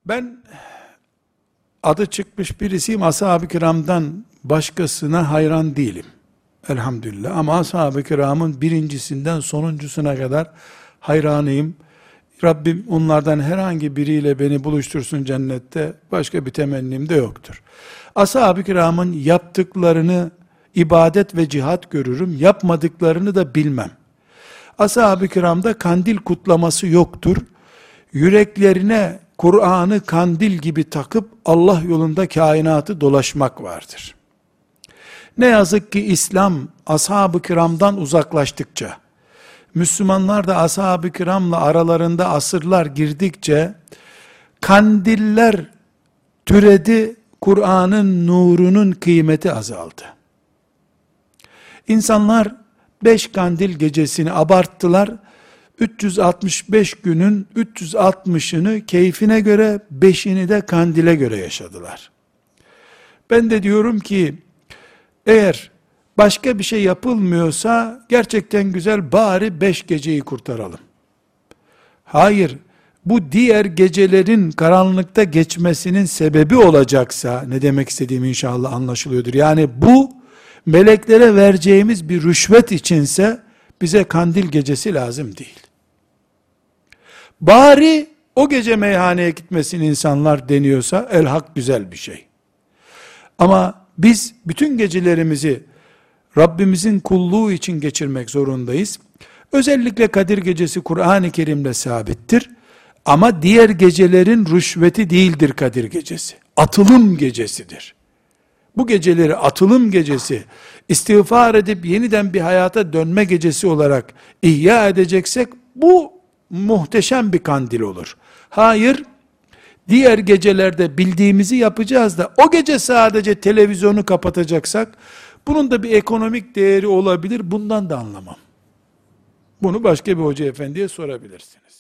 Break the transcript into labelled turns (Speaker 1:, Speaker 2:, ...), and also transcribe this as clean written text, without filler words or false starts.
Speaker 1: Ben adı çıkmış birisiyim. Ashab-ı kiramdan başkasına hayran değilim. Elhamdülillah. Ama ashab-ı kiramın birincisinden sonuncusuna kadar hayranıyım. Rabbim onlardan herhangi biriyle beni buluştursun cennette. Başka bir temennim de yoktur. Ashab-ı kiramın yaptıklarını ibadet ve cihat görürüm. Yapmadıklarını da bilmem. Ashab-ı kiramda kandil kutlaması yoktur. Yüreklerine Kur'an'ı kandil gibi takıp Allah yolunda kainatı dolaşmak vardır. Ne yazık ki İslam ashab-ı kiramdan uzaklaştıkça, Müslümanlar da ashab-ı kiramla aralarında asırlar girdikçe, kandiller türedi, Kur'an'ın nurunun kıymeti azaldı. İnsanlar 5 kandil gecesini abarttılar, 365 günün 360'ını keyfine göre, 5'ini de kandile göre yaşadılar. Ben de diyorum ki, eğer başka bir şey yapılmıyorsa, gerçekten güzel, bari 5 geceyi kurtaralım. Hayır, bu diğer gecelerin karanlıkta geçmesinin sebebi olacaksa, ne demek istediğim inşallah anlaşılıyordur. Yani bu, meleklere vereceğimiz bir rüşvet içinse, bize kandil gecesi lazım değil. Bari o gece meyhaneye gitmesin insanlar deniyorsa, elhak güzel bir şey. Ama biz bütün gecelerimizi Rabbimizin kulluğu için geçirmek zorundayız. Özellikle Kadir Gecesi Kur'an-ı Kerim'le sabittir. Ama diğer gecelerin rüşveti değildir Kadir Gecesi. Atılım gecesidir. Bu geceleri atılım gecesi, istiğfar edip yeniden bir hayata dönme gecesi olarak ihya edeceksek, bu muhteşem bir kandil olur. Hayır, diğer gecelerde bildiğimizi yapacağız da, o gece sadece televizyonu kapatacaksak, bunun da bir ekonomik değeri olabilir, bundan da anlamam. Bunu başka bir hoca efendiye sorabilirsiniz.